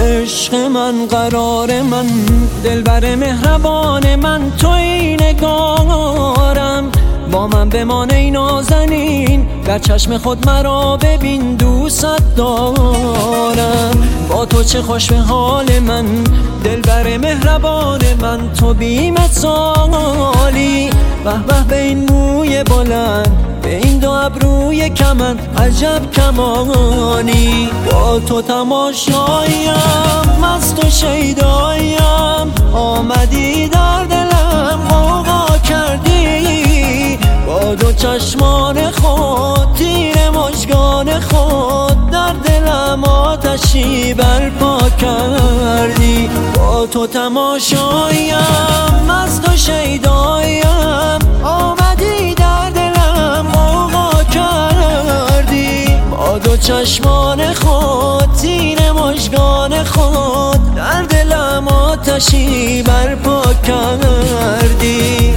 عشق من، قرار من، دلبر مهربان من، توی نگارم. با من بمان ای نازنین، در چشم خود مرا ببین، دوست دارم. با تو چه خوش به حال من، دلبر مهربان من، تو بی مثالی. به به به این موی بلند، به این دو ابروی کمن، عجب کمانی. با تو تماشاییم، مست و شیداییم، آمدی در دلم غوغا کردی. با دو چشمان خود، تیر مژگان خود، در دلم آتشی برپا کردی. با تو تماشاییم، مست و شیداییم، آمدی در دلم غوغا کردی. با دو چشمان خود، تیر مژگان خود، در دلم آتشی برپا کردی.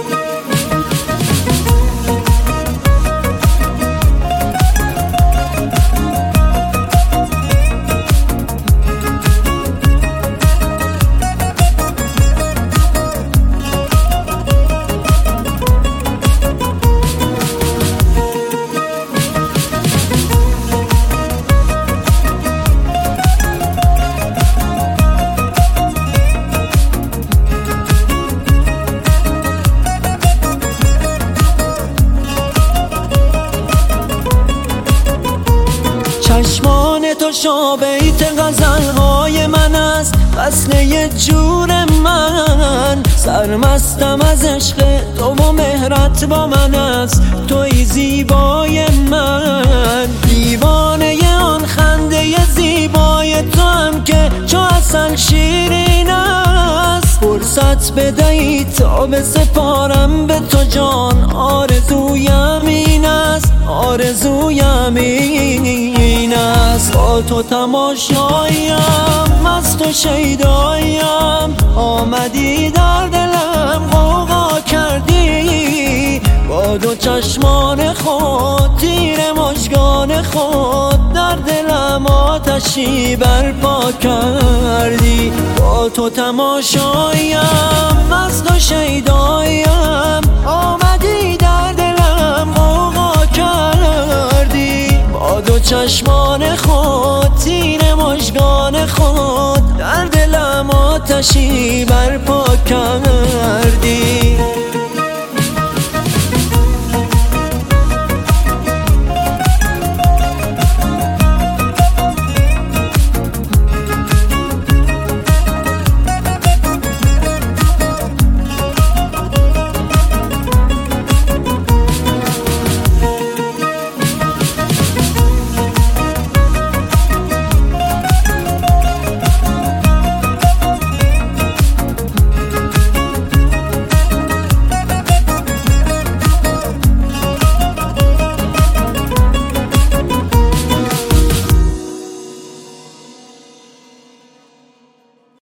چشمان تو شابیت غزلهای من است، فصل یه جور من. سرمستم از عشق تو و مهرت با من است، توی زیبای من. دیوانه آن خنده زیبای تو هم که چو عسل شیرین است. فرصت بدهی تا بسپارم به تو جان، آرزویم این است، آرزویم این است. با تو تماشاییم، مست و شیداییم، آمدی در دلم غوغا کردی. با دو چشمان خود، تیر مژگان خود، در دلم آتشی برپا کردی. با تو تماشاییم، مست و شیداییم، آمدی در دلم غوغا کردی. با دو چشمان خود، تیر مژگان خود، در دلم آتشی برپا کردی.